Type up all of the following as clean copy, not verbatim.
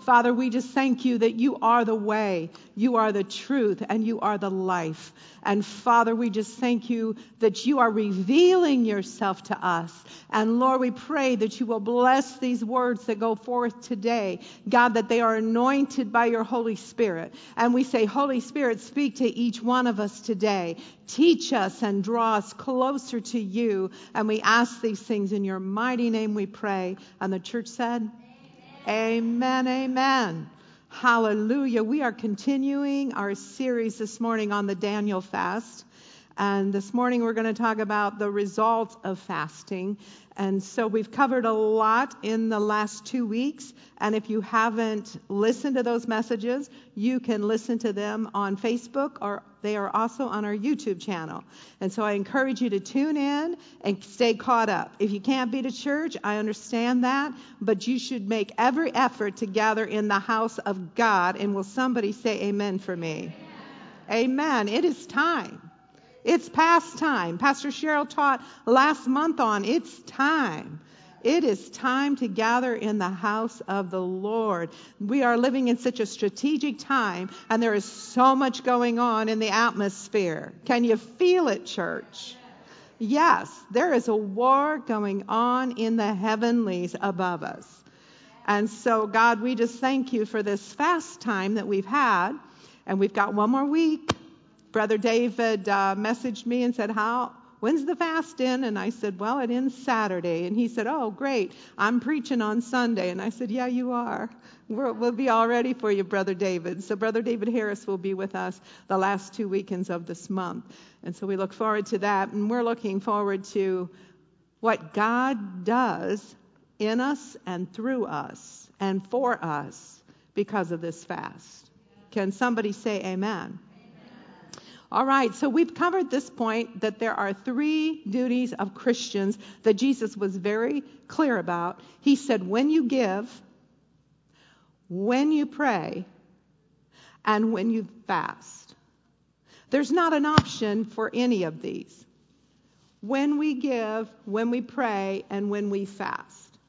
Father, we just thank you that you are the way, you are the truth, and you are the life. And Father, we just thank you that you are revealing yourself to us. And Lord, we pray that you will bless these words that go forth today. God, that they are anointed by your Holy Spirit. And we say, Holy Spirit, speak to each one of us today. Teach us and draw us closer to you. And we ask these things in your mighty name we pray. And the church said, Amen, amen. Hallelujah. We are continuing our series this morning on the Daniel fast. And this morning we're going to talk about the results of fasting. And so we've covered a lot in the last 2 weeks. And if you haven't listened to those messages, you can listen to them on Facebook, or they are also on our YouTube channel. And so I encourage you to tune in and stay caught up. If you can't be to church, I understand that, but you should make every effort to gather in the house of God. And will somebody say amen for me? Amen. It is time. It's past time. Pastor Cheryl taught last month on it's time. It is time to gather in the house of the Lord. We are living in such a strategic time, and there is so much going on in the atmosphere. Can you feel it, church? Yes, there is a war going on in the heavenlies above us. And so, God, we just thank you for this fast time that we've had, and we've got one more week. Brother David messaged me and said, when's the fast in? And I said, well, it ends Saturday. And he said, oh, great. I'm preaching on Sunday. And I said, yeah, you are. We'll be all ready for you, Brother David. So Brother David Harris will be with us the last 2 weekends of this month. And so we look forward to that. And we're looking forward to what God does in us and through us and for us because of this fast. Can somebody say amen? All right, so we've covered this point that there are 3 duties of Christians that Jesus was very clear about. He said, when you give, when you pray, and when you fast. There's not an option for any of these. When we give, when we pray, and when we fast.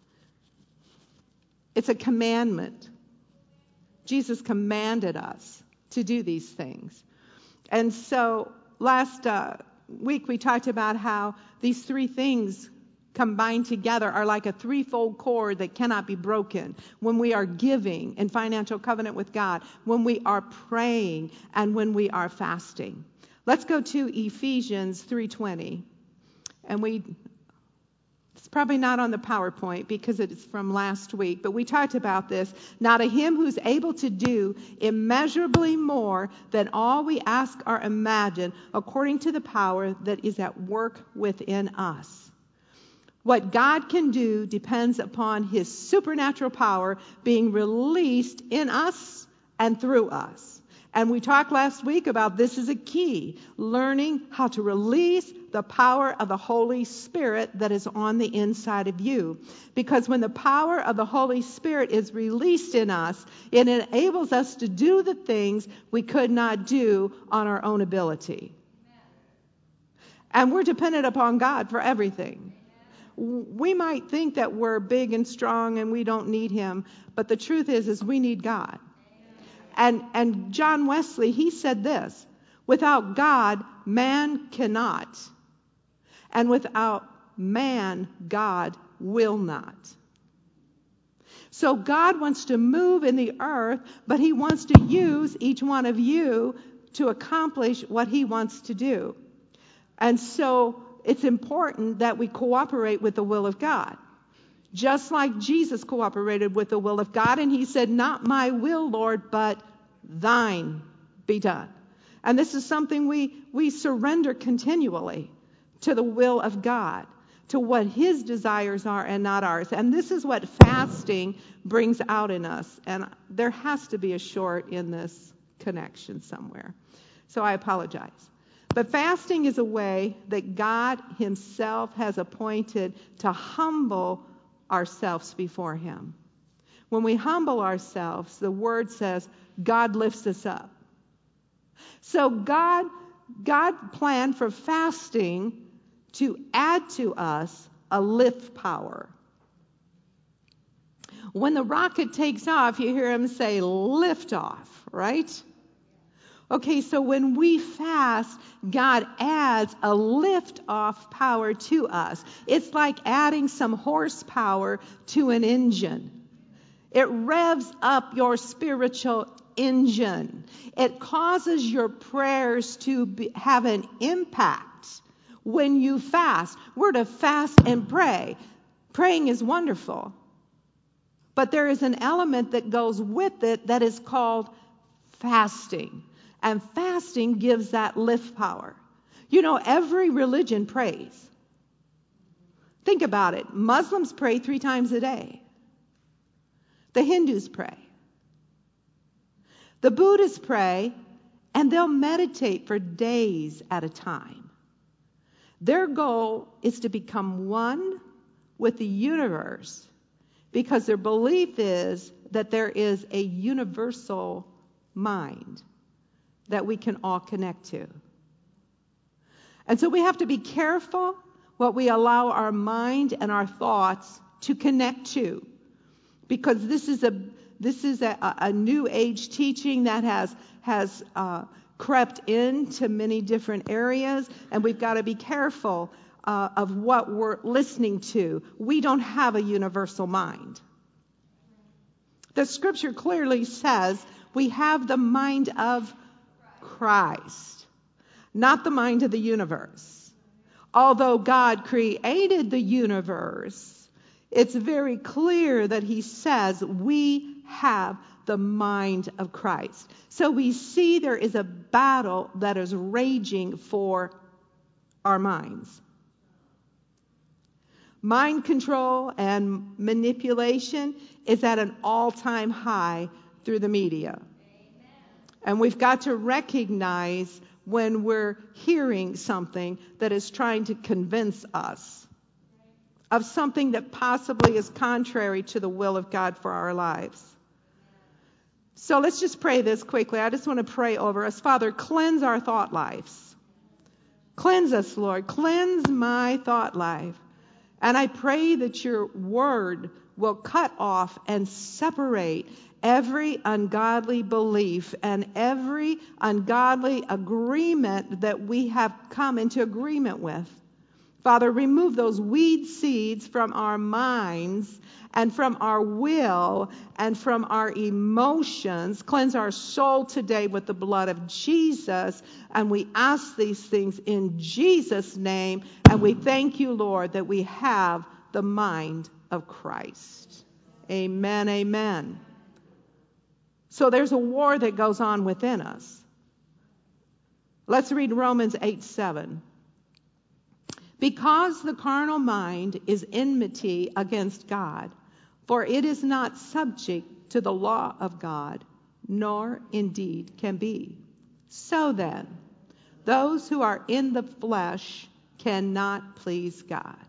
It's a commandment. Jesus commanded us to do these things. And so last week we talked about how these 3 things combined together are like a threefold cord that cannot be broken. When we are giving in financial covenant with God, when we are praying, and when we are fasting. Let's go to Ephesians 3:20. And it's probably not on the PowerPoint because it's from last week, but we talked about this. Now to him who's able to do immeasurably more than all we ask or imagine, according to the power that is at work within us. What God can do depends upon his supernatural power being released in us and through us. And we talked last week about this is a key, learning how to release the power of the Holy Spirit that is on the inside of you. Because when the power of the Holy Spirit is released in us, it enables us to do the things we could not do on our own ability. And we're dependent upon God for everything. We might think that we're big and strong and we don't need him, but the truth is we need God. And John Wesley, he said this, without God, man cannot. And without man, God will not. So God wants to move in the earth, but he wants to use each one of you to accomplish what he wants to do. And so it's important that we cooperate with the will of God. Just like Jesus cooperated with the will of God, and he said, not my will, Lord, but thine be done. And this is something we surrender continually to the will of God, to what his desires are and not ours. And this is what fasting brings out in us. And there has to be a short in this connection somewhere. So I apologize. But fasting is a way that God himself has appointed to humble ourselves before him. When we humble ourselves, the word says, God lifts us up. So God planned for fasting to add to us a lift power. When the rocket takes off, you hear him say, lift off, right? Okay, so when we fast, God adds a lift-off power to us. It's like adding some horsepower to an engine. It revs up your spiritual engine. It causes your prayers to have an impact when you fast. We're to fast and pray. Praying is wonderful. But there is an element that goes with it that is called fasting. And fasting gives that lift power. You know, every religion prays. Think about it. Muslims pray 3 times a day. The Hindus pray. The Buddhists pray, and they'll meditate for days at a time. Their goal is to become one with the universe, because their belief is that there is a universal mind that we can all connect to. And so we have to be careful what we allow our mind and our thoughts to connect to, because this is a new age teaching that has crept into many different areas, and we've got to be careful of what we're listening to. We don't have a universal mind. The scripture clearly says we have the mind of Christ, not the mind of the universe. Although God created the universe, it's very clear that he says we have the mind of Christ. So we see there is a battle that is raging for our minds. Mind control and manipulation is at an all-time high through the media. And we've got to recognize when we're hearing something that is trying to convince us of something that possibly is contrary to the will of God for our lives. So let's just pray this quickly. I just want to pray over us. Father, cleanse our thought lives. Cleanse us, Lord. Cleanse my thought life. And I pray that your word will cut off and separate every ungodly belief and every ungodly agreement that we have come into agreement with. Father, remove those weed seeds from our minds and from our will and from our emotions. Cleanse our soul today with the blood of Jesus. And we ask these things in Jesus' name. And we thank you, Lord, that we have the mind of Christ. Amen, amen. So there's a war that goes on within us. Let's read Romans 8:7. Because the carnal mind is enmity against God, for it is not subject to the law of God, nor indeed can be. So then, those who are in the flesh cannot please God.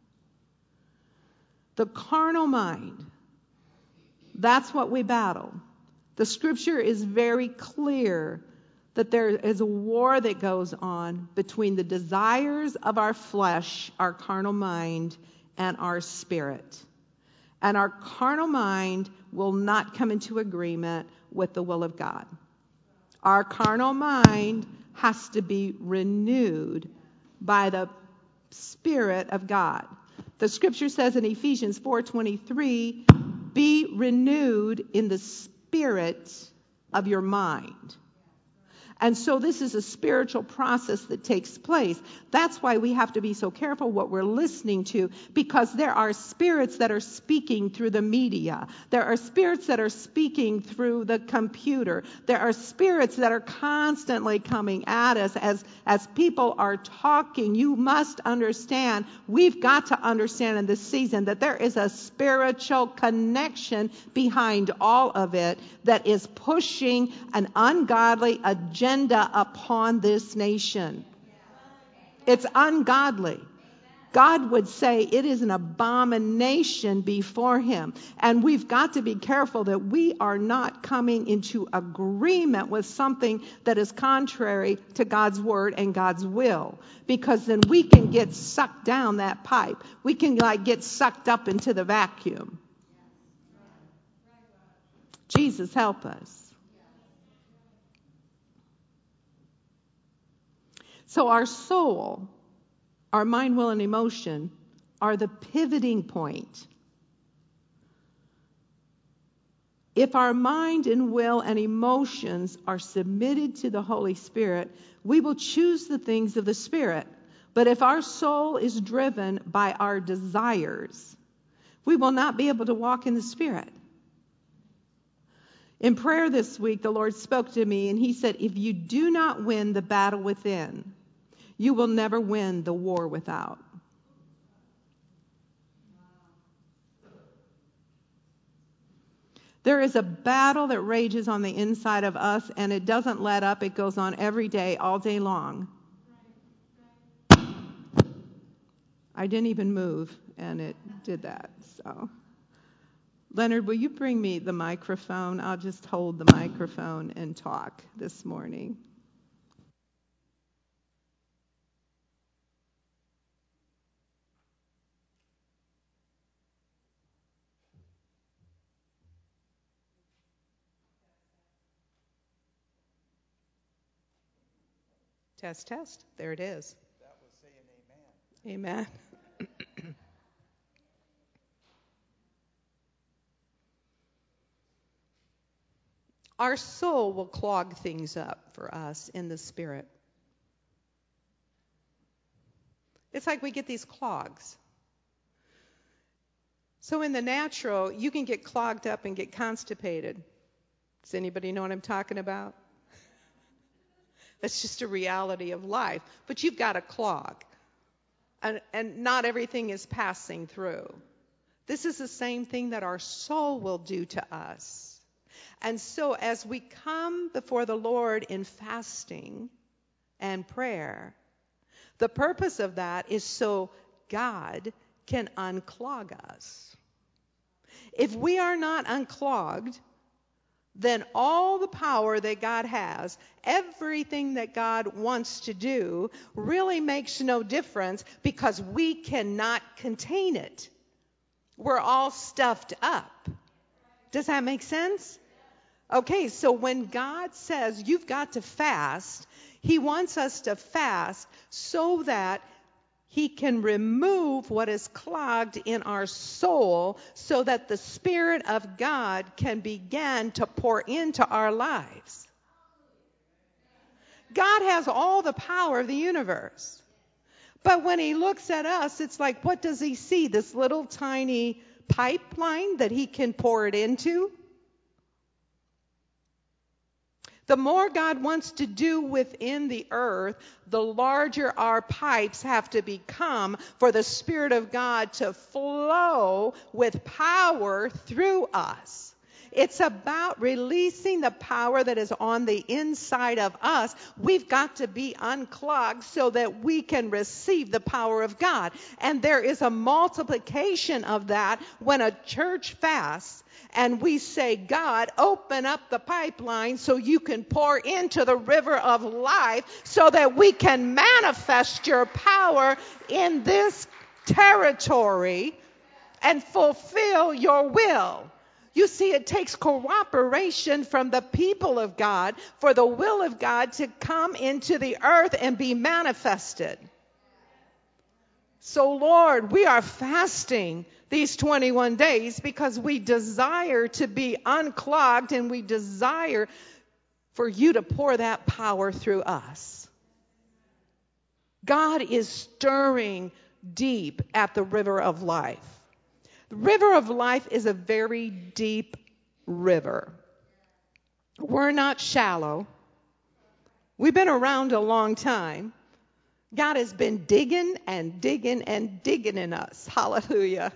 The carnal mind, that's what we battle. The scripture is very clear that there is a war that goes on between the desires of our flesh, our carnal mind, and our spirit. And our carnal mind will not come into agreement with the will of God. Our carnal mind has to be renewed by the Spirit of God. The scripture says in Ephesians 4:23, be renewed in the spirit of your mind. And so this is a spiritual process that takes place. That's why we have to be so careful what we're listening to, because there are spirits that are speaking through the media. There are spirits that are speaking through the computer. There are spirits that are constantly coming at us as people are talking. You must understand, we've got to understand in this season that there is a spiritual connection behind all of it that is pushing an ungodly agenda upon this nation. It's ungodly. God would say it is an abomination before him. And we've got to be careful that we are not coming into agreement with something that is contrary to God's word and God's will. Because then we can get sucked down that pipe. We can get sucked up into the vacuum. Jesus, help us. So our soul, our mind, will, and emotion are the pivoting point. If our mind and will and emotions are submitted to the Holy Spirit, we will choose the things of the Spirit. But if our soul is driven by our desires, we will not be able to walk in the Spirit. In prayer this week, the Lord spoke to me and He said, if you do not win the battle within, you will never win the war without. There is a battle that rages on the inside of us, and it doesn't let up. It goes on every day, all day long. I didn't even move, and it did that. So, Leonard, will you bring me the microphone? I'll just hold the microphone and talk this morning. Test, test. There it is. That was saying amen. Amen. Our soul will clog things up for us in the Spirit. It's like we get these clogs. So in the natural, you can get clogged up and get constipated. Does anybody know what I'm talking about? That's just a reality of life. But you've got a clog. And not everything is passing through. This is the same thing that our soul will do to us. And so as we come before the Lord in fasting and prayer, the purpose of that is so God can unclog us. If we are not unclogged, then all the power that God has, everything that God wants to do, really makes no difference because we cannot contain it. We're all stuffed up. Does that make sense? Okay, so when God says you've got to fast, He wants us to fast so that He can remove what is clogged in our soul so that the Spirit of God can begin to pour into our lives. God has all the power of the universe. But when He looks at us, it's like, what does He see? This little tiny pipeline that He can pour it into? The more God wants to do within the earth, the larger our pipes have to become for the Spirit of God to flow with power through us. It's about releasing the power that is on the inside of us. We've got to be unclogged so that we can receive the power of God. And there is a multiplication of that when a church fasts. And we say, God, open up the pipeline so you can pour into the river of life so that we can manifest your power in this territory and fulfill your will. You see, it takes cooperation from the people of God for the will of God to come into the earth and be manifested. So, Lord, we are fasting these 21 days because we desire to be unclogged and we desire for you to pour that power through us. God is stirring deep at the river of life. The river of life is a very deep river. We're not shallow. We've been around a long time. God has been digging and digging and digging in us. Hallelujah.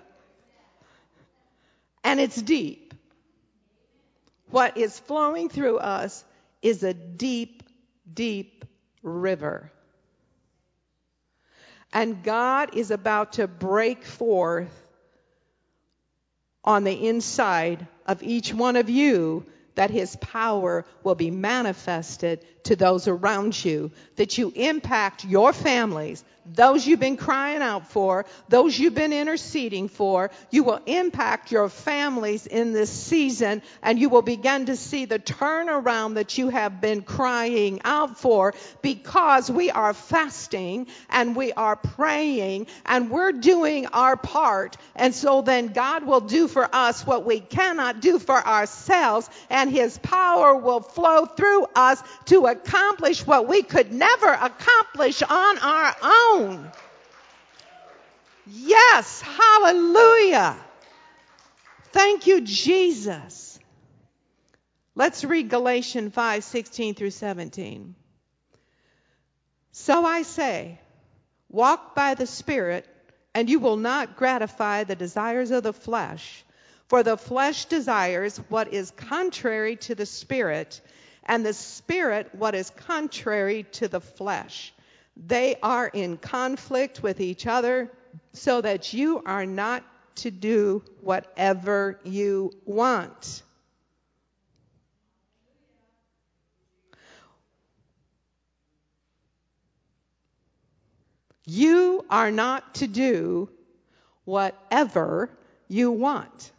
And it's deep. What is flowing through us is a deep, deep river. And God is about to break forth on the inside of each one of you that his power will be manifested to those around you, that you impact your families, those you've been crying out for, those you've been interceding for. You will impact your families in this season, and you will begin to see the turnaround that you have been crying out for, because we are fasting and we are praying and we're doing our part. And so then God will do for us what we cannot do for ourselves, and his power will flow through us to accomplish what we could never accomplish on our own. Yes, hallelujah. Thank you, Jesus. Let's read Galatians 5:16 through 17. So I say, walk by the Spirit, and you will not gratify the desires of the flesh. For the flesh desires what is contrary to the Spirit, and the Spirit what is contrary to the flesh. They are in conflict with each other, so that you are not to do whatever you want. You are not to do whatever you want.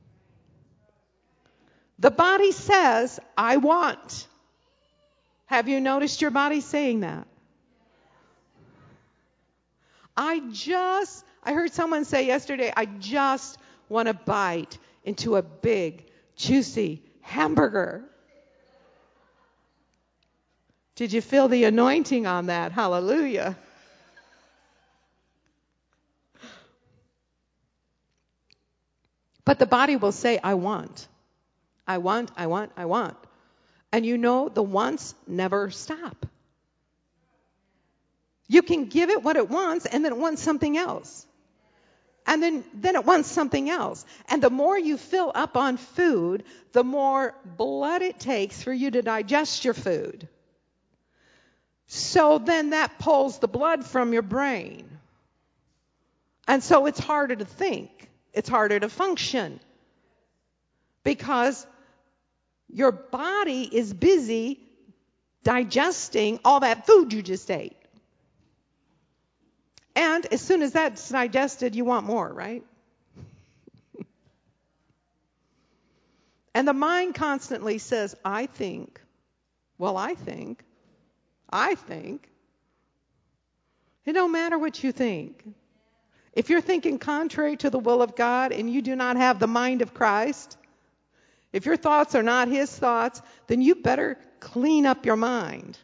The body says, I want. Have you noticed your body saying that? I heard someone say yesterday, I just want to bite into a big, juicy hamburger. Did you feel the anointing on that? Hallelujah. But the body will say, I want. I want, I want, I want. And you know, the wants never stop. You can give it what it wants, and then it wants something else. And then it wants something else. And the more you fill up on food, the more blood it takes for you to digest your food. So then that pulls the blood from your brain. And so it's harder to think. It's harder to function. Because your body is busy digesting all that food you just ate. And as soon as that's digested, you want more, right? And the mind constantly says, I think. Well, I think. It don't matter what you think. If you're thinking contrary to the will of God and you do not have the mind of Christ, if your thoughts are not his thoughts, then you better clean up your mind.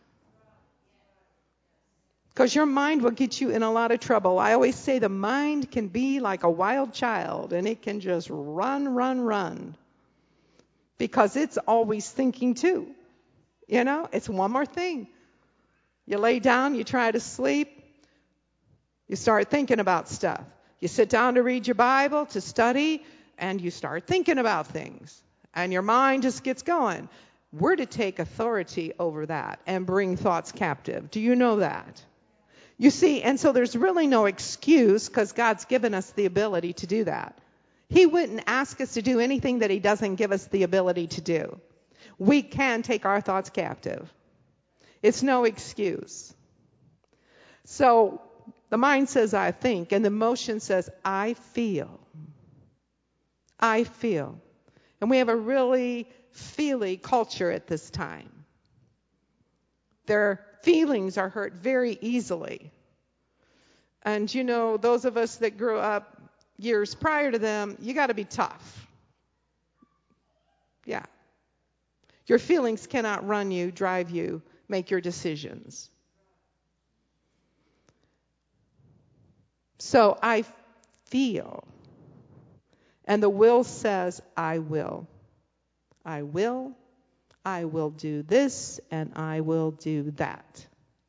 Because your mind will get you in a lot of trouble. I always say the mind can be like a wild child, and it can just run. Because it's always thinking too. You know, it's one more thing. You lay down, you try to sleep, you start thinking about stuff. You sit down to read your Bible, to study, and you start thinking about things. And your mind just gets going. We're to take authority over that and bring thoughts captive. Do you know that? You see, and so there's really no excuse, because God's given us the ability to do that. He wouldn't ask us to do anything that he doesn't give us the ability to do. We can take our thoughts captive. It's no excuse. So the mind says, I think, and the emotion says, I feel. I feel. And we have a really feely culture at this time. Their feelings are hurt very easily. And you know, those of us that grew up years prior to them, you got to be tough. Yeah. Your feelings cannot run you, drive you, make your decisions. So I feel. And the will says, I will. I will. I will do this, and I will do that.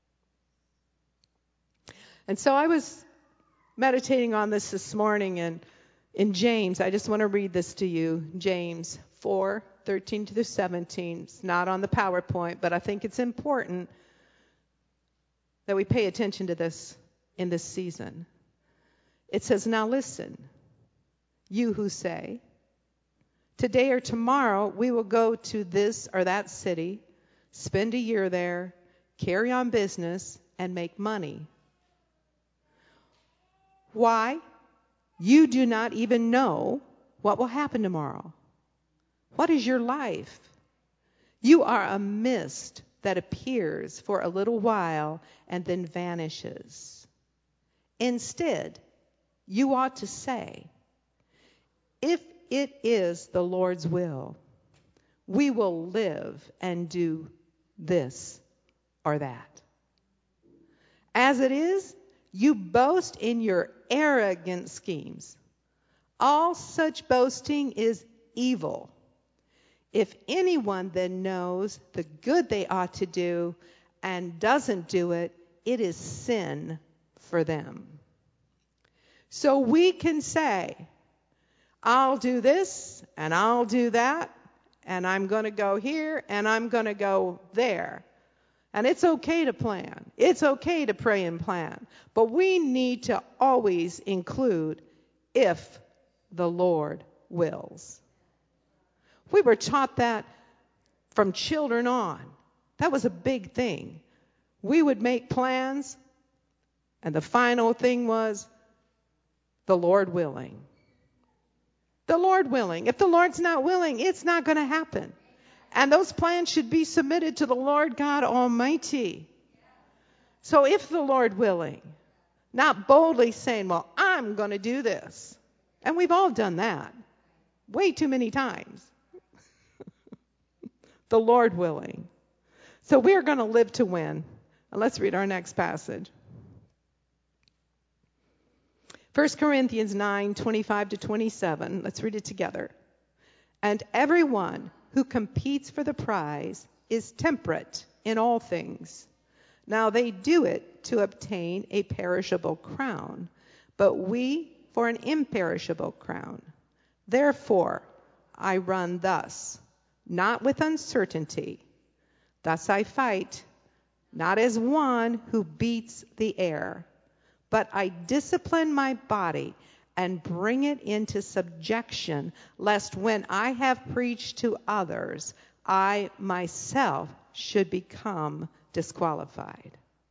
And so I was meditating on this morning, and in James, I just want to read this to you. James 4:13 to 17. It's not on the PowerPoint, but I think it's important that we pay attention to this in this season. It says, now listen, you who say, Today or tomorrow, we will go to this or that city, spend a year there, carry on business, and make money. Why? You do not even know what will happen tomorrow. What is your life? You are a mist that appears for a little while and then vanishes. Instead, you ought to say, if it is the Lord's will, we will live and do this or that. As it is, you boast in your arrogant schemes. All such boasting is evil. If anyone then knows the good they ought to do and doesn't do it, it is sin for them. So we can say, I'll do this and I'll do that, and I'm going to go here and I'm going to go there. And it's okay to plan. It's okay to pray and plan. But we need to always include if the Lord wills. We were taught that from children on. That was a big thing. We would make plans, and the final thing was the Lord willing. The Lord willing. If the Lord's not willing, it's not going to happen. And those plans should be submitted to the Lord God Almighty. So if the Lord willing, not boldly saying, well, I'm going to do this. And we've all done that way too many times. The Lord willing. So we're going to live to win. And let's read our next passage. 1 Corinthians 9:25-27. Let's read it together. And everyone who competes for the prize is temperate in all things. Now they do it to obtain a perishable crown, but we for an imperishable crown. Therefore I run thus, not with uncertainty. Thus I fight, not as one who beats the air, but I discipline my body and bring it into subjection, lest when I have preached to others, I myself should become disqualified.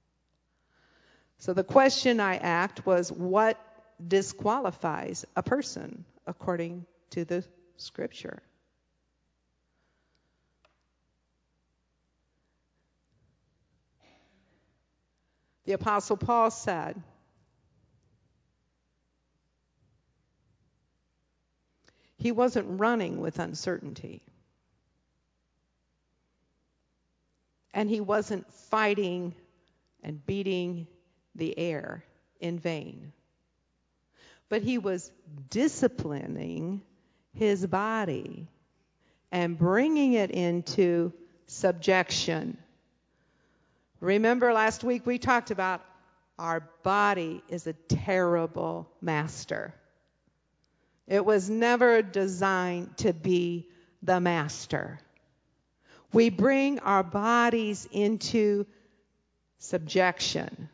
So the question I asked was, what disqualifies a person according to the Scripture? The Apostle Paul said, he wasn't running with uncertainty. And he wasn't fighting and beating the air in vain. But he was disciplining his body and bringing it into subjection. Remember last week we talked about our body is a terrible master. It was never designed to be the master. We bring our bodies into subjection.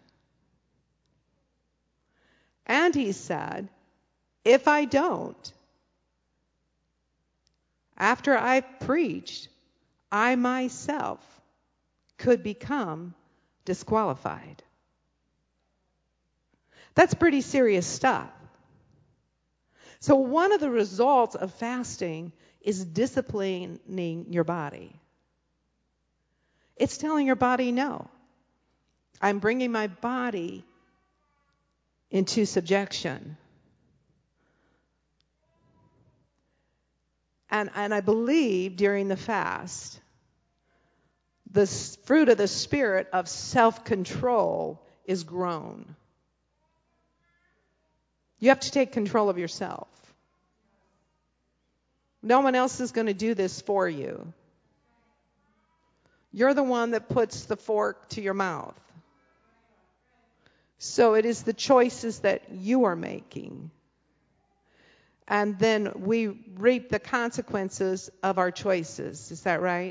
And he said, if I don't, after I've preached, I myself could become disqualified. That's pretty serious stuff. So one of the results of fasting is disciplining your body. It's telling your body, no, I'm bringing my body into subjection. And I believe during the fast, the fruit of the Spirit of self-control is grown. You have to take control of yourself. No one else is going to do this for you. You're the one that puts the fork to your mouth. So it is the choices that you are making. And then we reap the consequences of our choices. Is that right?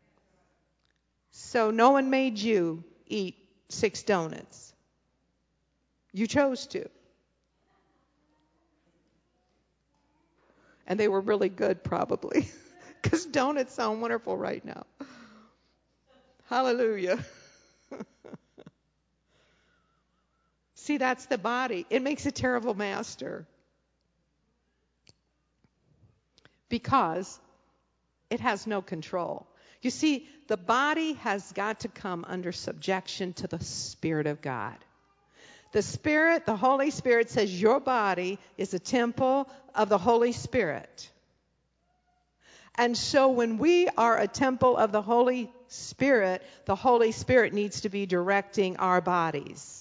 So no one made you eat 6 donuts. You chose to. And they were really good, probably, because donuts sound wonderful right now. Hallelujah. See, that's the body. It makes a terrible master because it has no control. You see, the body has got to come under subjection to the Spirit of God. The Spirit, the Holy Spirit says your body is a temple of the Holy Spirit. And so when we are a temple of the Holy Spirit needs to be directing our bodies.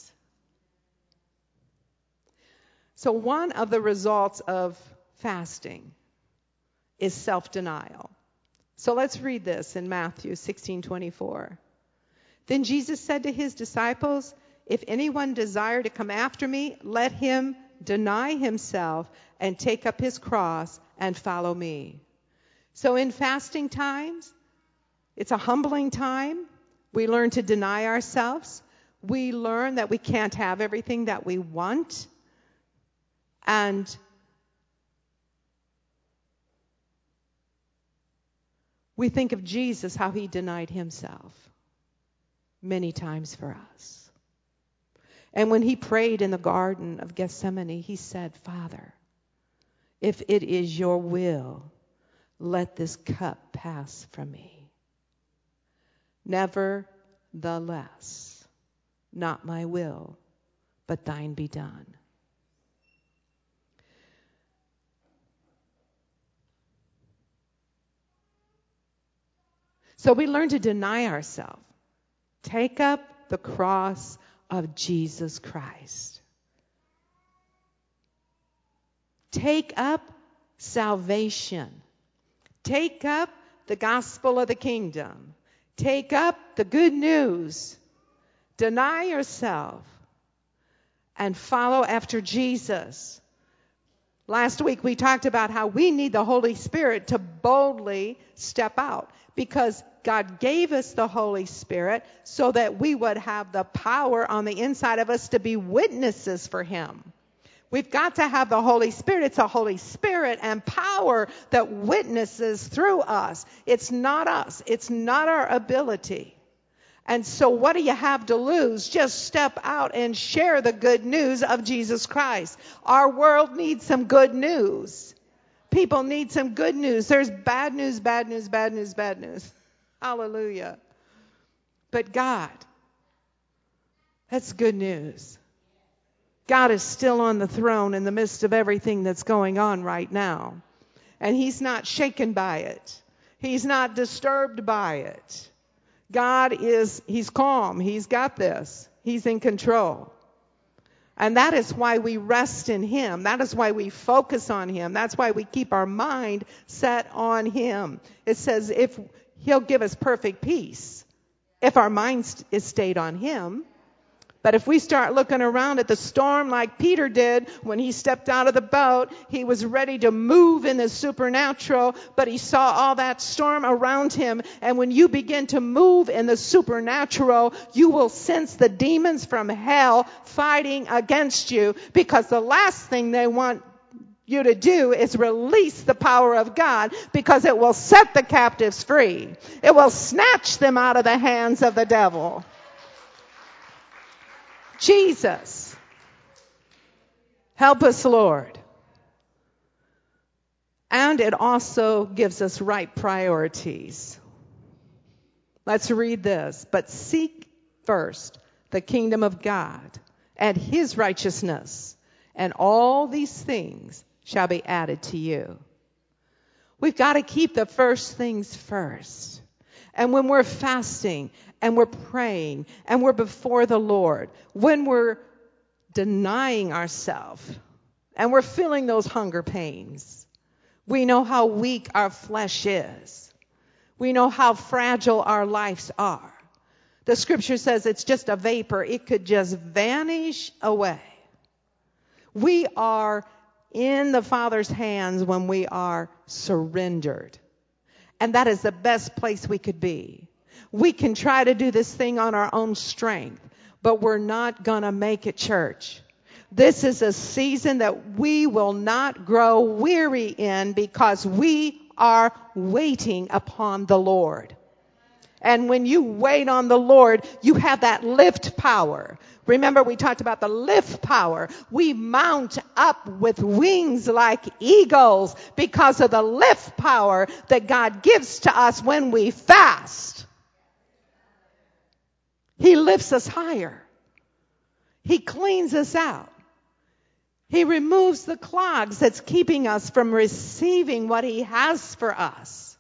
So one of the results of fasting is self-denial. So let's read this in Matthew 16:24. Then Jesus said to his disciples, if anyone desire to come after me, let him deny himself and take up his cross and follow me. So in fasting times, it's a humbling time. We learn to deny ourselves. We learn that we can't have everything that we want. And we think of Jesus, how he denied himself many times for us. And when he prayed in the Garden of Gethsemane, he said, Father, if it is your will, let this cup pass from me. Nevertheless, not my will, but thine be done. So we learn to deny ourselves. Take up the cross of Jesus Christ. Take up salvation. Take up the gospel of the kingdom. Take up the good news. Deny yourself and follow after Jesus. Last week we talked about how we need the Holy Spirit to boldly step out, because God gave us the Holy Spirit so that we would have the power on the inside of us to be witnesses for him. We've got to have the Holy Spirit. It's the Holy Spirit and power that witnesses through us. It's not us. It's not our ability. And so what do you have to lose? Just step out and share the good news of Jesus Christ. Our world needs some good news. People need some good news. There's bad news, bad news, bad news, bad news. Hallelujah. But God, that's good news. God is still on the throne in the midst of everything that's going on right now. And he's not shaken by it. He's not disturbed by it. He's calm. He's got this. He's in control. And that is why we rest in him. That is why we focus on him. That's why we keep our mind set on him. It says if he'll give us perfect peace if our mind is stayed on him. But if we start looking around at the storm like Peter did when he stepped out of the boat, he was ready to move in the supernatural, but he saw all that storm around him. And when you begin to move in the supernatural, you will sense the demons from hell fighting against you, because the last thing they want you to do is release the power of God, because it will set the captives free. It will snatch them out of the hands of the devil. Jesus, help us, Lord. And it also gives us right priorities. Let's read this. But seek first the kingdom of God and his righteousness, and all these things shall be added to you. We've got to keep the first things first. And when we're fasting and we're praying and we're before the Lord, when we're denying ourselves and we're feeling those hunger pains, we know how weak our flesh is. We know how fragile our lives are. The scripture says it's just a vapor. It could just vanish away. We are in the Father's hands when we are surrendered. And that is the best place we could be. We can try to do this thing on our own strength, but we're not going to make it, church. This is a season that we will not grow weary in because we are waiting upon the Lord. And when you wait on the Lord, you have that lift power. Remember, we talked about the lift power. We mount up with wings like eagles because of the lift power that God gives to us when we fast. He lifts us higher. He cleans us out. He removes the clogs that's keeping us from receiving what He has for us.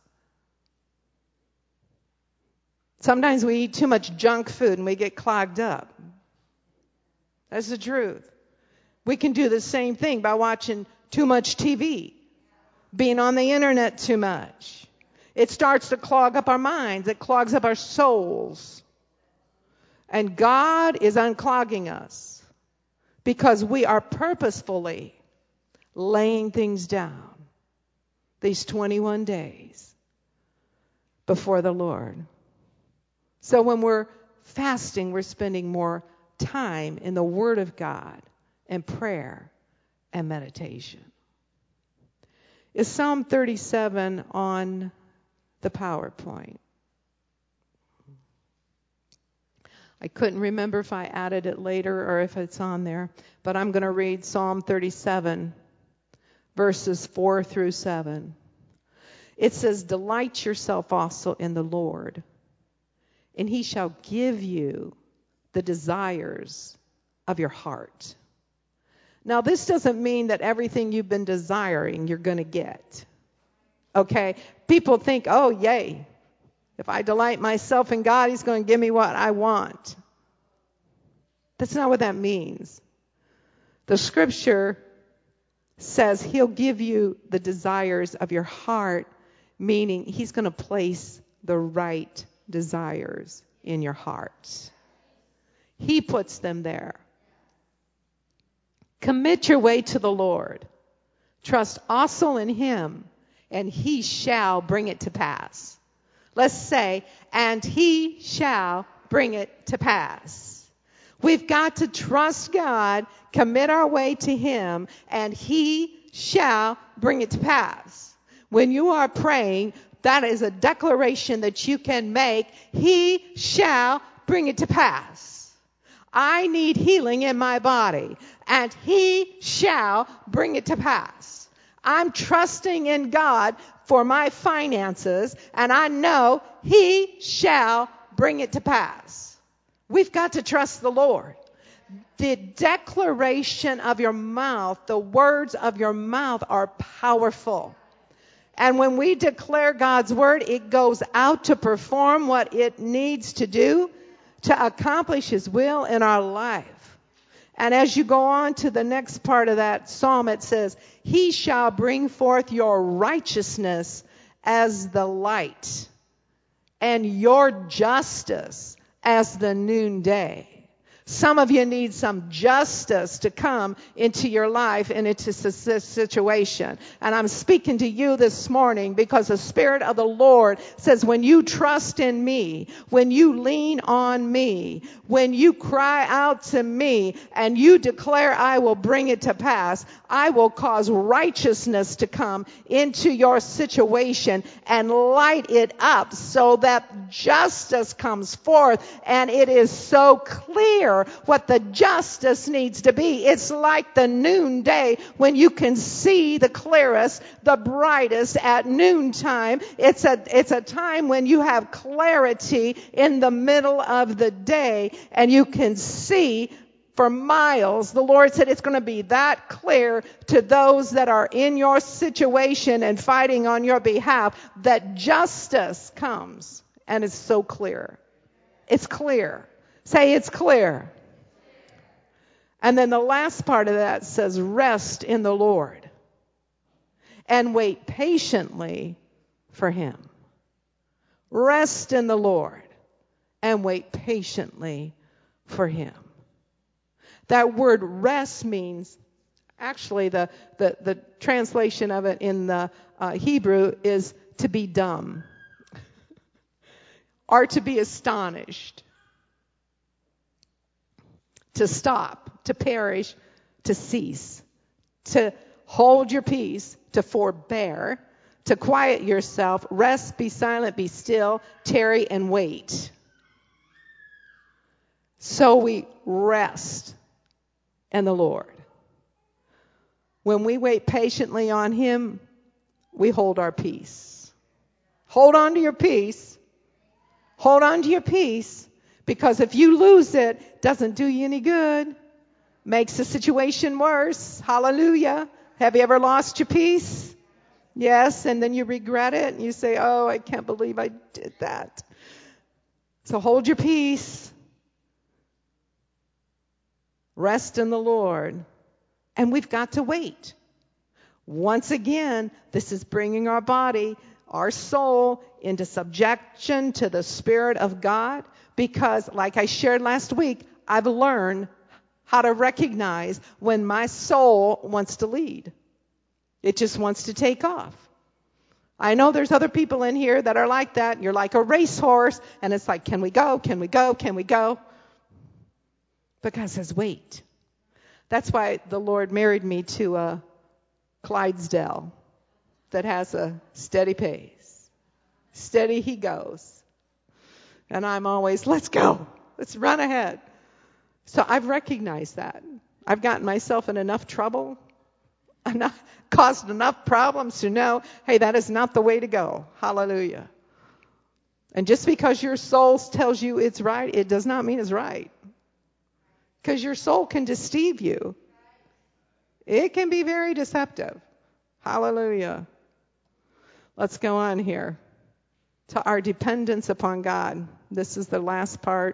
Sometimes we eat too much junk food and we get clogged up. That's the truth. We can do the same thing by watching too much TV, being on the internet too much. It starts to clog up our minds. It clogs up our souls. And God is unclogging us because we are purposefully laying things down these 21 days before the Lord. So when we're fasting, we're spending more time in the Word of God and prayer and meditation. Is Psalm 37 on the PowerPoint? I couldn't remember if I added it later or if it's on there, but I'm going to read Psalm 37, verses 4 through 7. It says, "Delight yourself also in the Lord, and He shall give you the desires of your heart." Now, this doesn't mean that everything you've been desiring you're going to get. Okay? People think, oh, yay. If I delight myself in God, He's going to give me what I want. That's not what that means. The scripture says He'll give you the desires of your heart, meaning He's going to place the right desires in your heart. He puts them there. Commit your way to the Lord. Trust also in Him, and He shall bring it to pass. Let's say, and He shall bring it to pass. We've got to trust God, commit our way to Him, and He shall bring it to pass. When you are praying, that is a declaration that you can make. He shall bring it to pass. I need healing in my body, and He shall bring it to pass. I'm trusting in God for my finances, and I know He shall bring it to pass. We've got to trust the Lord. The declaration of your mouth, the words of your mouth are powerful. And when we declare God's word, it goes out to perform what it needs to do to accomplish His will in our life. And as you go on to the next part of that psalm, it says, He shall bring forth your righteousness as the light, and your justice as the noonday. Some of you need some justice to come into your life and into this situation. And I'm speaking to you this morning because the Spirit of the Lord says, when you trust in me, when you lean on me, when you cry out to me and you declare I will bring it to pass, I will cause righteousness to come into your situation and light it up so that justice comes forth, and it is so clear what the justice needs to be. It's like the noonday when you can see the clearest, the brightest at noontime. It's a time when you have clarity in the middle of the day and you can see for miles. The Lord said it's going to be that clear to those that are in your situation and fighting on your behalf that justice comes, and it's so clear. It's clear. Say it's clear. And then the last part of that says, rest in the Lord and wait patiently for Him. Rest in the Lord and wait patiently for Him. That word rest means, actually the translation of it in the Hebrew is to be dumb or to be astonished, to stop, to perish, to cease, to hold your peace, to forbear, to quiet yourself, rest, be silent, be still, tarry and wait. So we rest in the Lord. When we wait patiently on him, we hold our peace. Hold on to your peace. Hold on to your peace, because if you lose it, it doesn't do you any good. Makes the situation worse. Hallelujah. Have you ever lost your peace? Yes, and then you regret it and you say, oh, I can't believe I did that. So hold your peace. Rest in the Lord. And we've got to wait. Once again, this is bringing our body, our soul, into subjection to the Spirit of God, because, like I shared last week, I've learned how to recognize when my soul wants to lead. It just wants to take off. I know there's other people in here that are like that. You're like a racehorse, and it's like, can we go? Can we go? Can we go? But God says, wait. That's why the Lord married me to a Clydesdale that has a steady pace. Steady he goes. And I'm always, let's go. Let's run ahead. So I've recognized that. I've gotten myself in enough trouble. I've not caused enough problems to know, hey, that is not the way to go. Hallelujah. And just because your soul tells you it's right, it does not mean it's right. Because your soul can deceive you. It can be very deceptive. Hallelujah. Let's go on here to our dependence upon God. This is the last part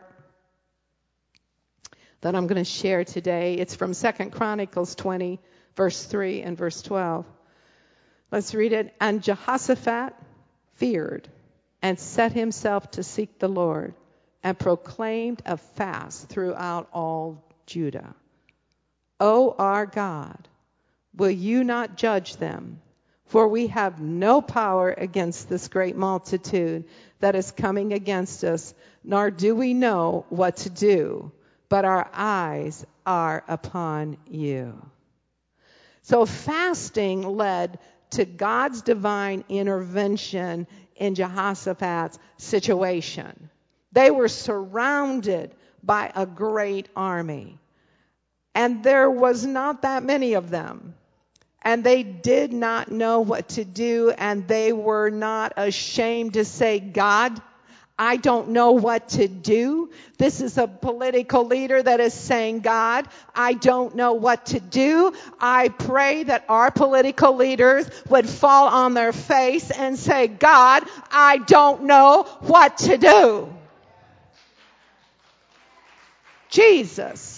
that I'm going to share today. It's from 2 Chronicles 20, verse 3 and verse 12. Let's read it. And Jehoshaphat feared and set himself to seek the Lord and proclaimed a fast throughout all Judah. O our God, will you not judge them? For we have no power against this great multitude that is coming against us, nor do we know what to do, but our eyes are upon you. So fasting led to God's divine intervention in Jehoshaphat's situation. They were surrounded by a great army, and there was not that many of them. And they did not know what to do, and they were not ashamed to say, God, I don't know what to do. This is a political leader that is saying, God, I don't know what to do. I pray that our political leaders would fall on their face and say, God, I don't know what to do. Jesus.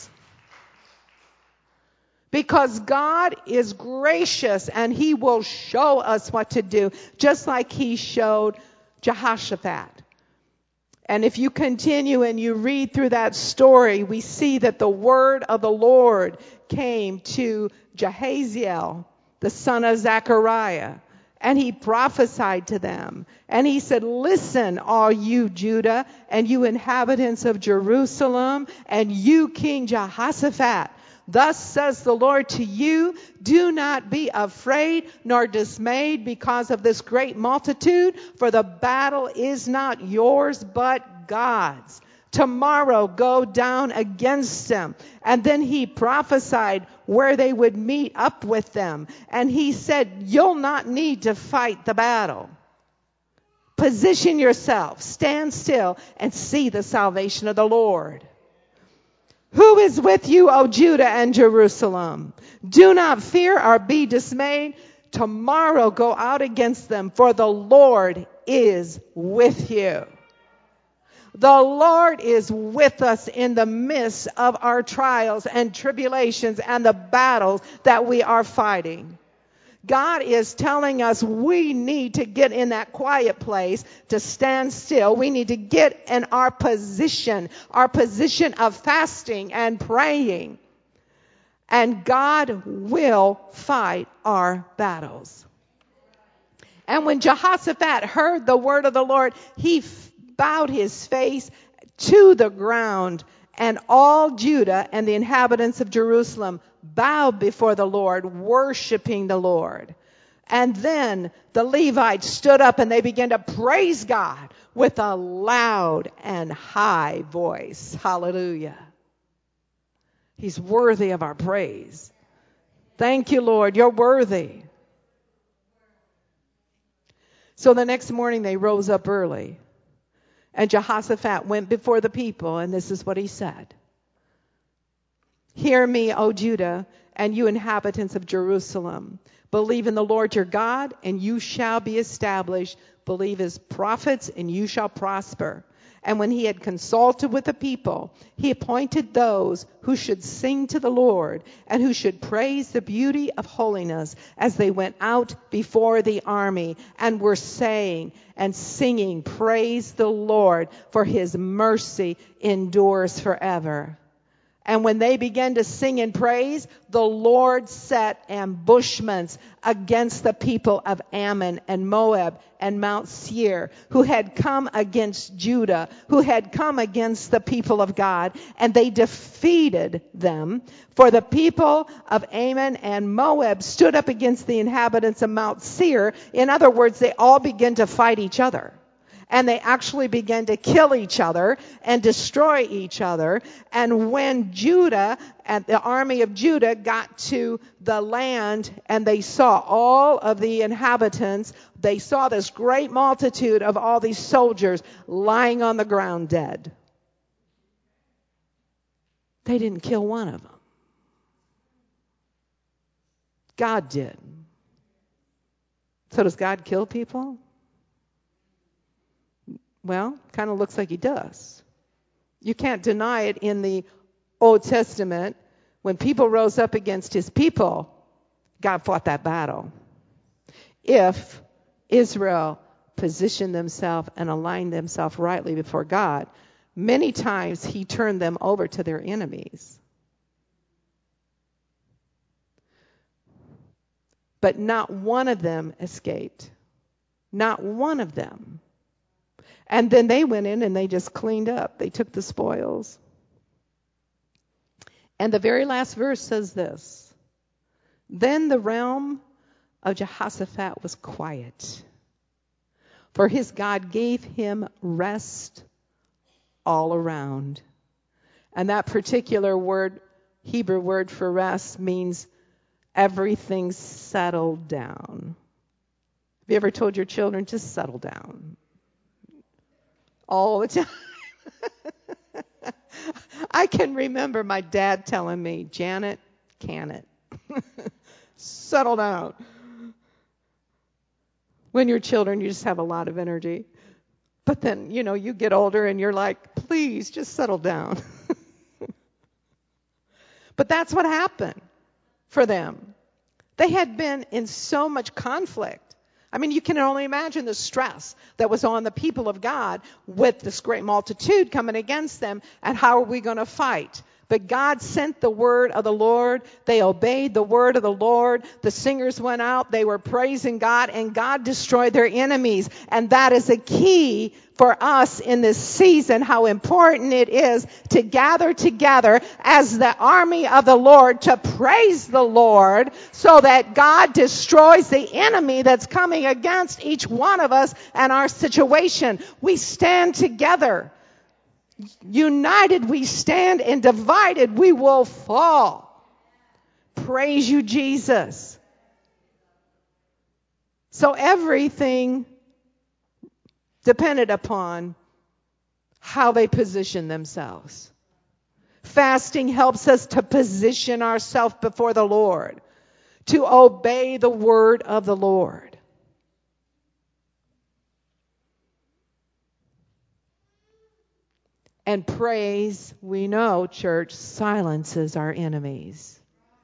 Because God is gracious and he will show us what to do, just like he showed Jehoshaphat. And if you continue and you read through that story, we see that the word of the Lord came to Jahaziel, the son of Zechariah, and he prophesied to them. And he said, listen, all you Judah and you inhabitants of Jerusalem and you King Jehoshaphat. Thus says the Lord to you, do not be afraid nor dismayed because of this great multitude, for the battle is not yours but God's. Tomorrow go down against them. And then he prophesied where they would meet up with them. And he said, you'll not need to fight the battle. Position yourself, stand still, and see the salvation of the Lord. Who is with you, O Judah and Jerusalem? Do not fear or be dismayed. Tomorrow go out against them, for the Lord is with you. The Lord is with us in the midst of our trials and tribulations and the battles that we are fighting. God is telling us we need to get in that quiet place to stand still. We need to get in our position of fasting and praying. And God will fight our battles. And when Jehoshaphat heard the word of the Lord, he bowed his face to the ground, and all Judah and the inhabitants of Jerusalem bowed before the Lord, worshiping the Lord. And then the Levites stood up and they began to praise God with a loud and high voice. Hallelujah. He's worthy of our praise. Thank you, Lord. You're worthy. So the next morning they rose up early. And Jehoshaphat went before the people, and this is what he said. Hear me, O Judah, and you inhabitants of Jerusalem. Believe in the Lord your God, and you shall be established. Believe his prophets, and you shall prosper. And when he had consulted with the people, he appointed those who should sing to the Lord and who should praise the beauty of holiness as they went out before the army and were saying and singing, praise the Lord, for his mercy endures forever. And when they began to sing and praise, the Lord set ambushments against the people of Ammon and Moab and Mount Seir, who had come against Judah, who had come against the people of God, and they defeated them. For the people of Ammon and Moab stood up against the inhabitants of Mount Seir. In other words, they all began to fight each other. And they actually began to kill each other and destroy each other. And when Judah and the army of Judah got to the land and they saw all of the inhabitants, they saw this great multitude of all these soldiers lying on the ground dead. They didn't kill one of them. God did. So does God kill people? Well, kind of looks like he does. You can't deny it in the Old Testament. When people rose up against his people, God fought that battle. If Israel positioned themselves and aligned themselves rightly before God, many times he turned them over to their enemies. But not one of them escaped. Not one of them. And then they went in and they just cleaned up. They took the spoils. And the very last verse says this. Then the realm of Jehoshaphat was quiet, for his God gave him rest all around. And that particular word, Hebrew word for rest, means everything settled down. Have you ever told your children, just settle down? All the time. I can remember my dad telling me, Janet, can it? Settle down. When you're children, you just have a lot of energy. But then, you get older and you're like, please, just settle down. But that's what happened for them. They had been in so much conflict. I mean, you can only imagine the stress that was on the people of God with this great multitude coming against them, and how are we going to fight? But God sent the word of the Lord. They obeyed the word of the Lord. The singers went out. They were praising God, and God destroyed their enemies. And that is a key for us in this season, how important it is to gather together as the army of the Lord to praise the Lord so that God destroys the enemy that's coming against each one of us and our situation. We stand together. United we stand, and divided we will fall. Praise you, Jesus. So everything depended upon how they position themselves. Fasting helps us to position ourselves before the Lord, to obey the word of the Lord. And praise, we know, church, silences our enemies.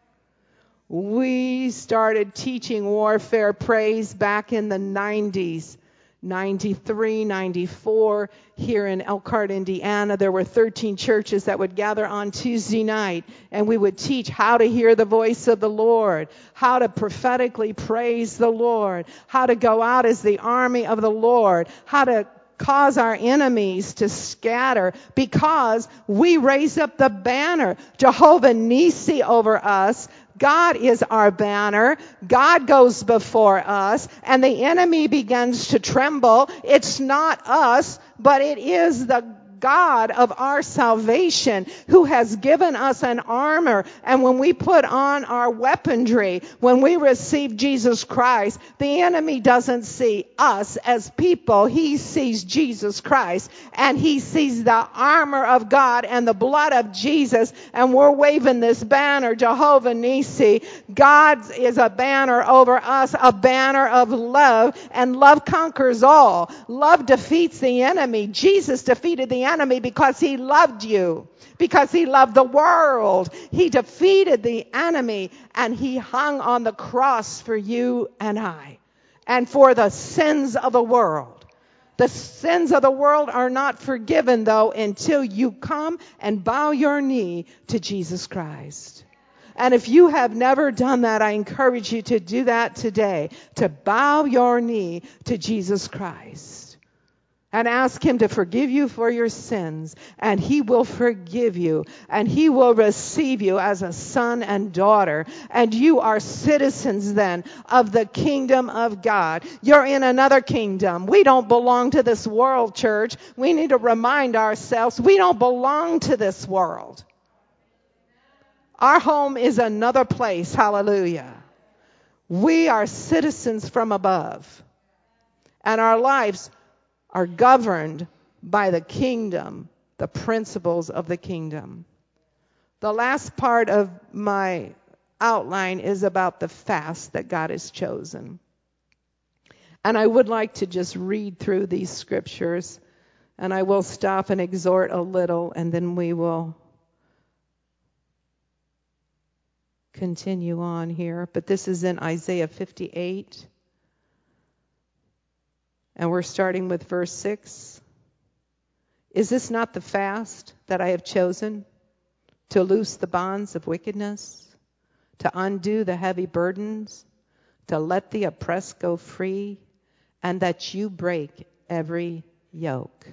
We started teaching warfare praise back in the 90s, 93, 94. Here in Elkhart, Indiana, there were 13 churches that would gather on Tuesday night, and we would teach how to hear the voice of the Lord, how to prophetically praise the Lord, how to go out as the army of the Lord, how to cause our enemies to scatter, because we raise up the banner, Jehovah Nissi, over us. God is our banner. God goes before us, and the enemy begins to tremble. It's not us, but it is the God of our salvation who has given us an armor. And when we put on our weaponry, when we receive Jesus Christ, the enemy doesn't see us as people. He sees Jesus Christ, and he sees the armor of God and the blood of Jesus. And we're waving this banner, Jehovah Nissi. God is a banner over us, a banner of love, and love conquers all. Love defeats the enemy. Jesus defeated the enemy because he loved you, because he loved the world. He defeated the enemy, and he hung on the cross for you and I, and for the sins of the world. The sins of the world are not forgiven, though, until you come and bow your knee to Jesus Christ. And if you have never done that, I encourage you to do that today, to bow your knee to Jesus Christ and ask him to forgive you for your sins, and he will forgive you, and he will receive you as a son and daughter, and you are citizens then of the kingdom of God. You're in another kingdom. We don't belong to this world, church. We need to remind ourselves we don't belong to this world. Our home is another place. Hallelujah. We are citizens from above, and our lives are governed by the kingdom, the principles of the kingdom. The last part of my outline is about the fast that God has chosen. And I would like to just read through these scriptures, and I will stop and exhort a little, and then we will continue on here. But this is in Isaiah 58. And we're starting with verse 6. Is this not the fast that I have chosen? To loose the bonds of wickedness, to undo the heavy burdens, to let the oppressed go free, and that you break every yoke.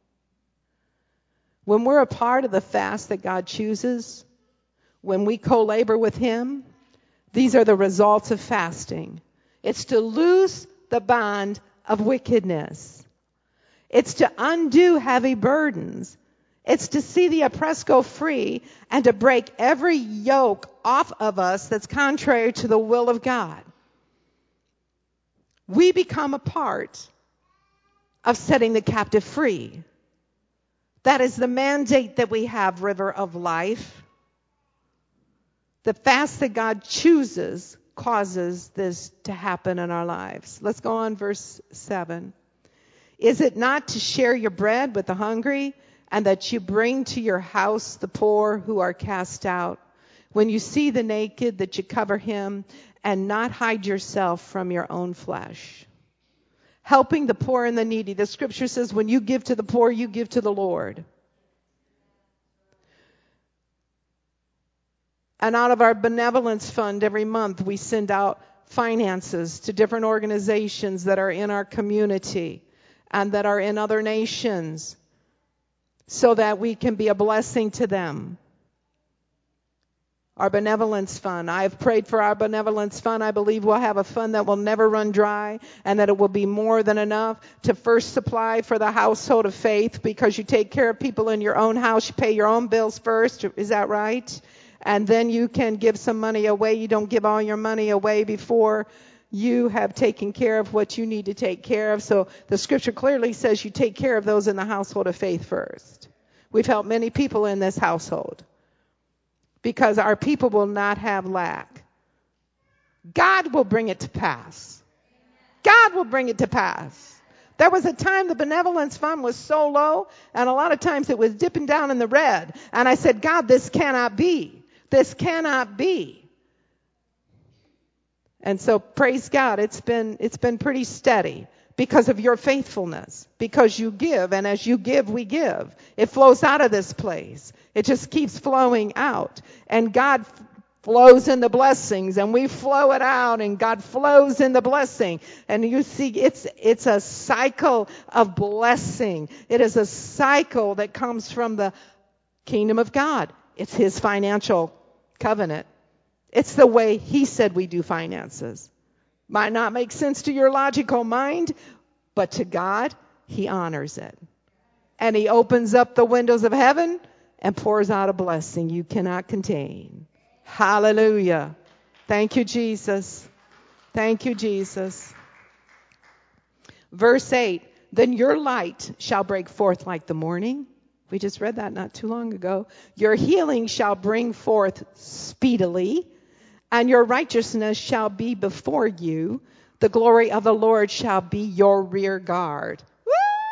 When we're a part of the fast that God chooses, when we co-labor with him, these are the results of fasting. It's to loose the bond of wickedness. It's to undo heavy burdens. It's to see the oppressed go free and to break every yoke off of us that's contrary to the will of God. We become a part of setting the captive free. That is the mandate that we have, River of Life. The fast that God chooses causes this to happen in our lives. Let's go on, verse 7. Is it not to share your bread with the hungry, and that you bring to your house the poor who are cast out? When you see the naked, that you cover him, and not hide yourself from your own flesh. Helping the poor and the needy. The scripture says when you give to the poor, you give to the Lord. And out of our benevolence fund every month, we send out finances to different organizations that are in our community and that are in other nations so that we can be a blessing to them. Our benevolence fund. I've prayed for our benevolence fund. I believe we'll have a fund that will never run dry, and that it will be more than enough to first supply for the household of faith, because you take care of people in your own house. You pay your own bills first. Is that right? And then you can give some money away. You don't give all your money away before you have taken care of what you need to take care of. So the scripture clearly says you take care of those in the household of faith first. We've helped many people in this household because our people will not have lack. God will bring it to pass. God will bring it to pass. There was a time the benevolence fund was so low, and a lot of times it was dipping down in the red. And I said, God, this cannot be. This cannot be. And so praise God, it's been pretty steady because of your faithfulness, because you give, and as you give, we give. It flows out of this place. It just keeps flowing out. And God flows in the blessings, and we flow it out, and God flows in the blessing. And you see, it's a cycle of blessing. It is a cycle that comes from the kingdom of God. It's his financial covenant. It's the way he said we do finances. Might not make sense to your logical mind, but to God, he honors it. And he opens up the windows of heaven and pours out a blessing you cannot contain. Hallelujah. Thank you, Jesus. Thank you, Jesus. Verse 8, then your light shall break forth like the morning. We just read that not too long ago. Your healing shall bring forth speedily, and your righteousness shall be before you. The glory of the Lord shall be your rear guard. Woo!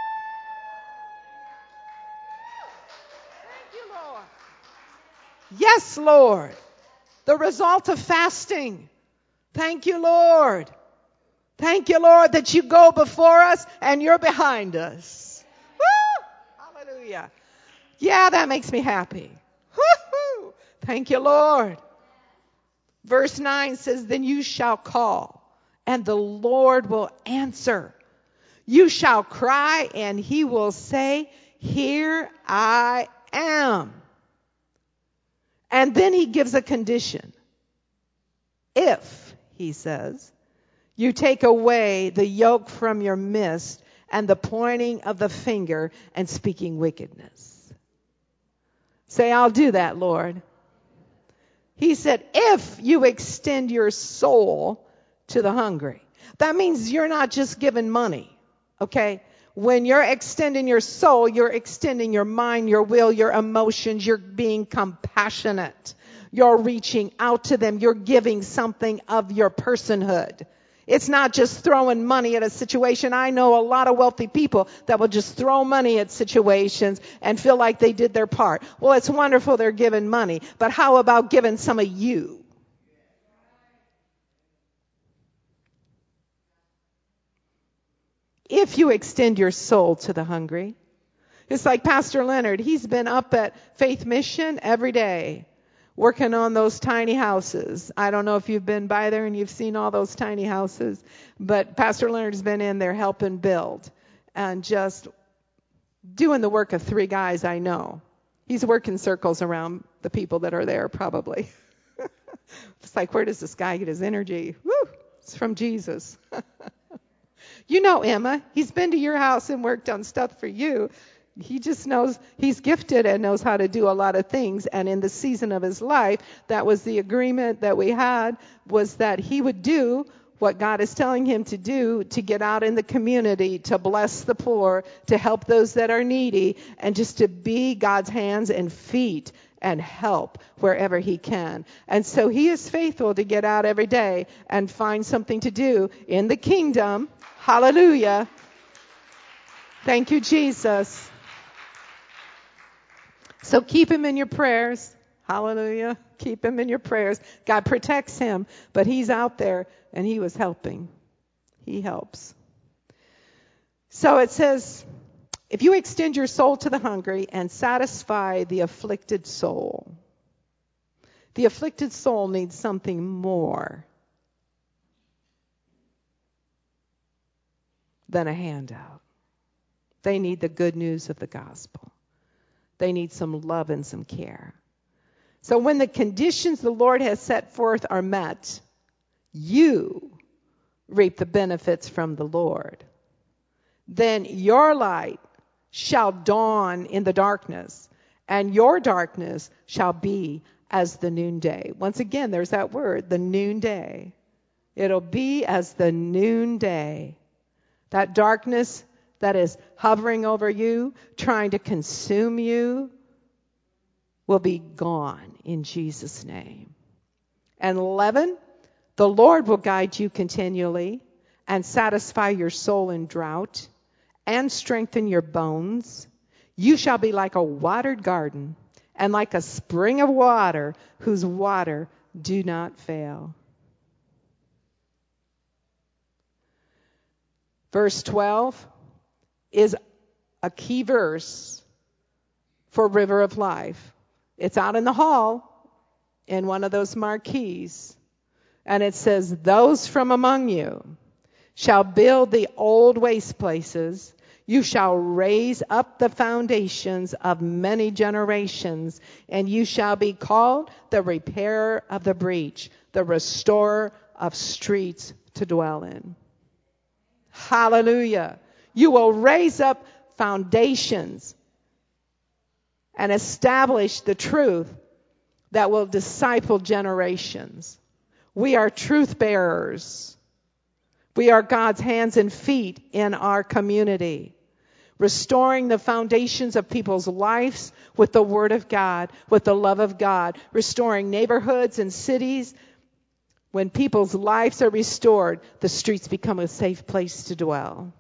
Thank you, Lord. Yes, Lord. The result of fasting. Thank you, Lord. Thank you, Lord, that you go before us and you're behind us. Woo! Hallelujah. Yeah, that makes me happy. Woo-hoo! Thank you, Lord. Verse 9 says, then you shall call, and the Lord will answer. You shall cry, and he will say, here I am. And then he gives a condition. If, he says, you take away the yoke from your midst and the pointing of the finger and speaking wickedness. Say, I'll do that, Lord. He said, if you extend your soul to the hungry. That means you're not just giving money, okay? When you're extending your soul, you're extending your mind, your will, your emotions. You're being compassionate. You're reaching out to them. You're giving something of your personhood. It's not just throwing money at a situation. I know a lot of wealthy people that will just throw money at situations and feel like they did their part. Well, it's wonderful they're giving money, but how about giving some of you? If you extend your soul to the hungry. It's like Pastor Leonard. He's been up at Faith Mission every day working on those tiny houses. I don't know if you've been by there and you've seen all those tiny houses, but Pastor Leonard's been in there helping build and just doing the work of 3 guys I know. He's working circles around the people that are there probably. It's like, where does this guy get his energy? Woo! It's from Jesus. You know Emma. He's been to your house and worked on stuff for you. He just knows he's gifted and knows how to do a lot of things. And in the season of his life, that was the agreement that we had, was that he would do what God is telling him to do, to get out in the community, to bless the poor, to help those that are needy, and just to be God's hands and feet and help wherever he can. And so he is faithful to get out every day and find something to do in the kingdom. Hallelujah. Thank you, Jesus. So keep him in your prayers. Hallelujah. Keep him in your prayers. God protects him, but he's out there and he was helping. He helps. So it says, if you extend your soul to the hungry and satisfy the afflicted soul. The afflicted soul needs something more than a handout. They need the good news of the gospel. They need some love and some care. So when the conditions the Lord has set forth are met, you reap the benefits from the Lord. Then your light shall dawn in the darkness, and your darkness shall be as the noonday. Once again, there's that word, the noonday. It'll be as the noonday. That darkness that is hovering over you, trying to consume you, will be gone in Jesus' name. And 11, the Lord will guide you continually and satisfy your soul in drought and strengthen your bones. You shall be like a watered garden and like a spring of water whose water do not fail. Verse 12 is a key verse for River of Life. It's out in the hall. in one of those marquees. And it says, those from among you shall build the old waste places. You shall raise up the foundations of many generations, and you shall be called the repairer of the breach, the restorer of streets to dwell in. Hallelujah. You will raise up foundations and establish the truth that will disciple generations. We are truth bearers. We are God's hands and feet in our community, restoring the foundations of people's lives with the Word of God, with the love of God, restoring neighborhoods and cities. When people's lives are restored, the streets become a safe place to dwell.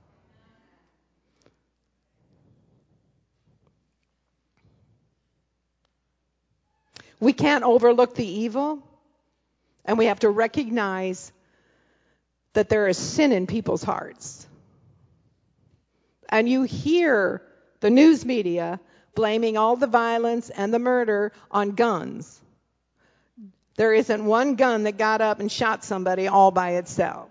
We can't overlook the evil, and we have to recognize that there is sin in people's hearts. And you hear the news media blaming all the violence and the murder on guns. There isn't one gun that got up and shot somebody all by itself.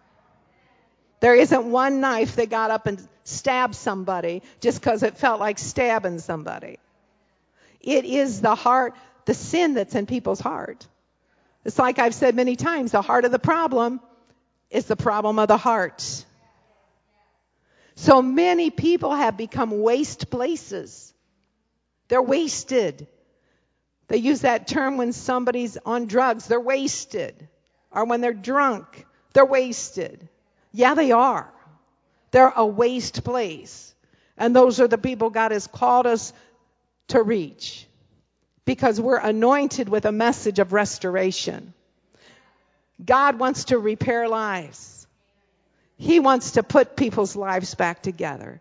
There isn't one knife that got up and stabbed somebody just because it felt like stabbing somebody. It is the heart, the sin that's in people's heart. It's like I've said many times, the heart of the problem is the problem of the heart. So many people have become waste places. They're wasted. They use that term when somebody's on drugs, they're wasted. Or when they're drunk, they're wasted. Yeah, they are. They're a waste place. And those are the people God has called us to reach, because we're anointed with a message of restoration. God wants to repair lives. He wants to put people's lives back together.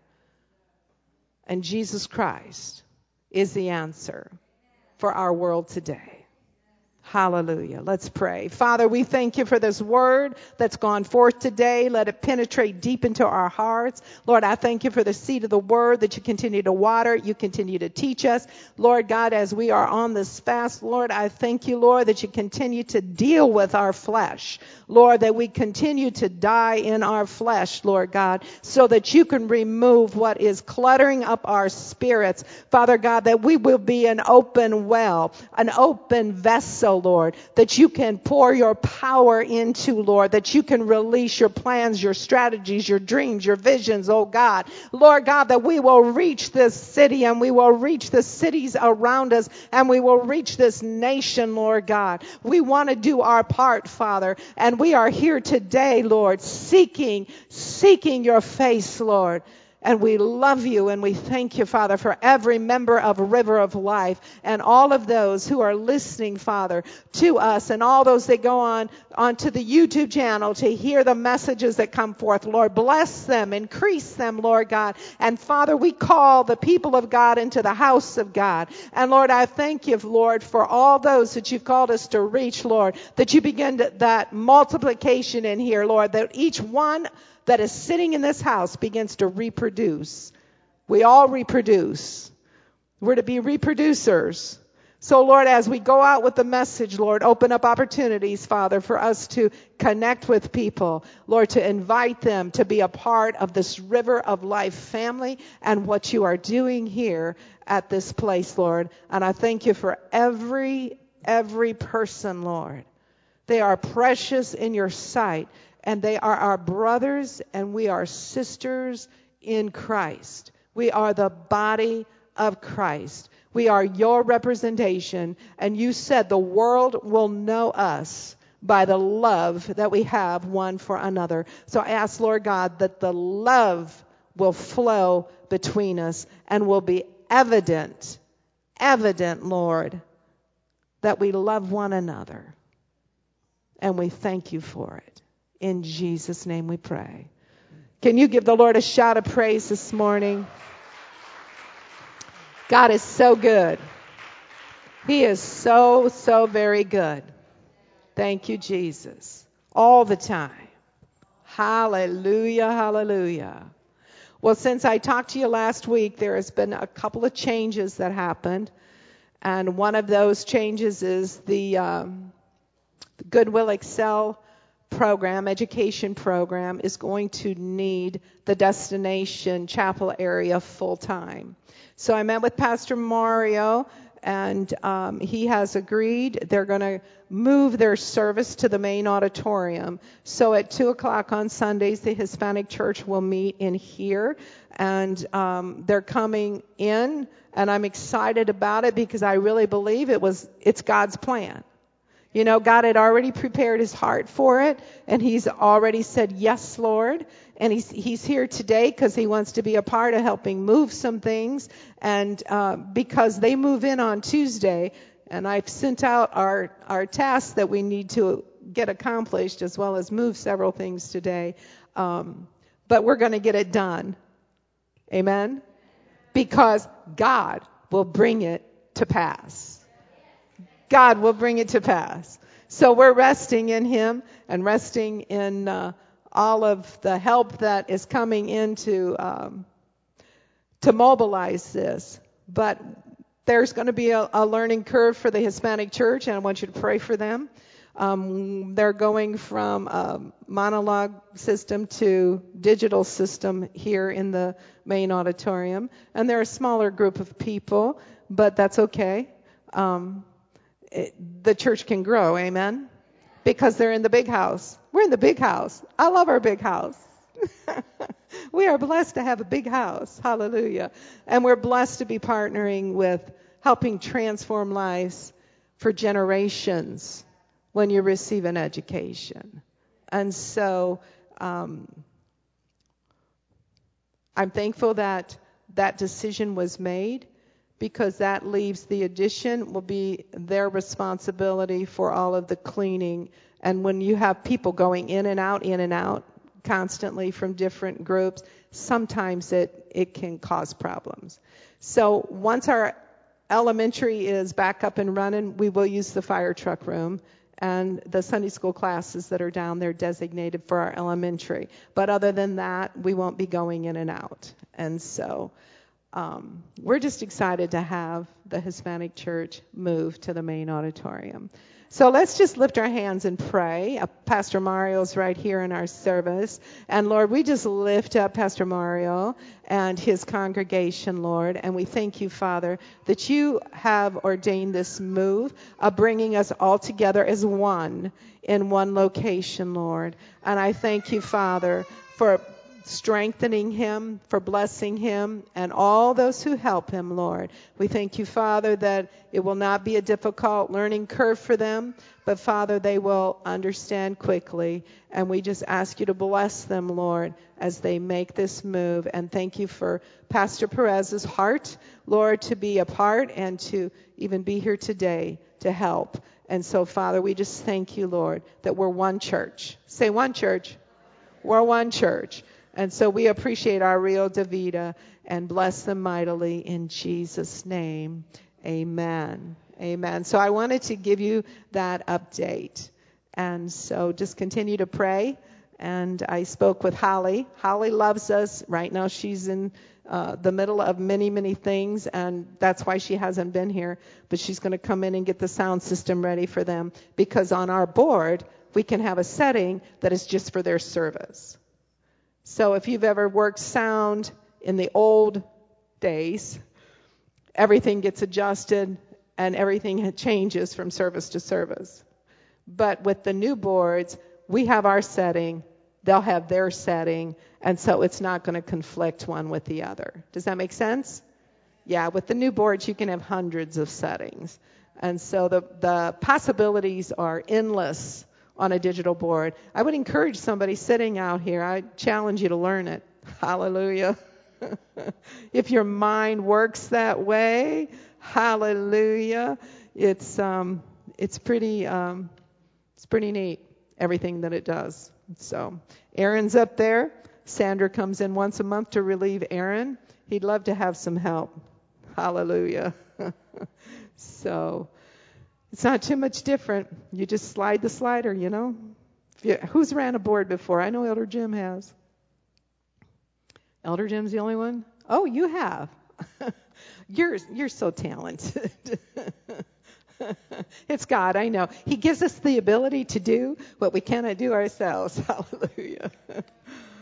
And Jesus Christ is the answer for our world today. Hallelujah. Let's pray. Father, we thank you for this word that's gone forth today. Let it penetrate deep into our hearts. Lord, I thank you for the seed of the word that you continue to water. You continue to teach us. Lord God, as we are on this fast, Lord, I thank you, Lord, that you continue to deal with our flesh. Lord, that we continue to die in our flesh, Lord God, so that you can remove what is cluttering up our spirits. Father God, that we will be an open well, an open vessel, Lord, that you can pour your power into, Lord, that you can release your plans, your strategies, your dreams, your visions, oh God. Lord God, that we will reach this city and we will reach the cities around us and we will reach this nation, Lord God. We want to do our part, Father, and we are here today, Lord, seeking your face, Lord. And we love you and we thank you, Father, for every member of River of Life and all of those who are listening, Father, to us, and all those that go onto the YouTube channel to hear the messages that come forth. Lord, bless them, increase them, Lord God. And Father, we call the people of God into the house of God. And Lord, I thank you, Lord, for all those that you've called us to reach, Lord, that you begin that multiplication in here, Lord, that each one that is sitting in this house begins to reproduce. We all reproduce. We're to be reproducers. So, Lord, as we go out with the message, Lord, open up opportunities, Father, for us to connect with people. Lord, to invite them to be a part of this River of Life family and what you are doing here at this place, Lord. And I thank you for every person, Lord. They are precious in your sight. And they are our brothers and we are sisters in Christ. We are the body of Christ. We are your representation. And you said the world will know us by the love that we have one for another. So I ask, Lord God, that the love will flow between us and will be evident, Lord, that we love one another. And we thank you for it. In Jesus' name we pray. Can you give the Lord a shout of praise this morning? God is so good. He is so, so very good. Thank you, Jesus. All the time. Hallelujah, hallelujah. Well, since I talked to you last week, there has been a couple of changes that happened. And one of those changes is the Goodwill Excel program, education program, is going to need the Destination Chapel area full time. So I met with Pastor Mario, and he has agreed. They're going to move their service to the main auditorium. So at 2 o'clock on Sundays, the Hispanic church will meet in here, and they're coming in, and I'm excited about it because I really believe it's God's plan. You know, God had already prepared his heart for it, and he's already said, yes, Lord. And he's here today because he wants to be a part of helping move some things. And because they move in on Tuesday, and I've sent out our tasks that we need to get accomplished, as well as move several things today. But we're going to get it done. Amen? Because God will bring it to pass. God will bring it to pass. So we're resting in him and resting in all of the help that is coming in to mobilize this. But there's going to be a learning curve for the Hispanic church, and I want you to pray for them. They're going from a monologue system to digital system here in the main auditorium. And they're a smaller group of people, but that's okay. The church can grow, amen? Because they're in the big house. We're in the big house. I love our big house. We are blessed to have a big house. Hallelujah. And we're blessed to be partnering with helping transform lives for generations when you receive an education. And so I'm thankful that that decision was made, because that leaves the addition will be their responsibility for all of the cleaning. And when you have people going in and out constantly from different groups, sometimes it can cause problems. So once our elementary is back up and running, we will use the fire truck room and the Sunday school classes that are down there designated for our elementary. But other than that, we won't be going in and out. And so we're just excited to have the Hispanic church move to the main auditorium. So let's just lift our hands and pray. Pastor Mario's right here in our service. And Lord, we just lift up Pastor Mario and his congregation, Lord. And we thank you, Father, that you have ordained this move of bringing us all together as one in one location, Lord. And I thank you, Father, for strengthening him, for blessing him, and all those who help him, Lord. We thank you, Father, that it will not be a difficult learning curve for them, but, Father, they will understand quickly. And we just ask you to bless them, Lord, as they make this move. And thank you for Pastor Perez's heart, Lord, to be a part and to even be here today to help. And so, Father, we just thank you, Lord, that we're one church. Say one church. We're one church. And so we appreciate our Rio de Vida and bless them mightily in Jesus' name. Amen. Amen. So I wanted to give you that update. And so just continue to pray. And I spoke with Holly. Holly loves us. Right now she's in the middle of many, many things, and that's why she hasn't been here. But she's going to come in and get the sound system ready for them, because on our board we can have a setting that is just for their service. So if you've ever worked sound in the old days, everything gets adjusted and everything changes from service to service. But with the new boards, we have our setting, they'll have their setting, and so it's not going to conflict one with the other. Does that make sense? Yeah, with the new boards, you can have hundreds of settings. And so the possibilities are endless on a digital board. I would encourage somebody sitting out here, I challenge you to learn it. Hallelujah. If your mind works that way, hallelujah. It's pretty neat, everything that it does. So Aaron's up there. Sandra comes in once a month to relieve Aaron. He'd love to have some help. Hallelujah. So it's not too much different. You just slide the slider, you know. Who's ran a board before? I know Elder Jim has. Elder Jim's the only one? Oh, you have. You're so talented. It's God, I know. He gives us the ability to do what we cannot do ourselves. Hallelujah.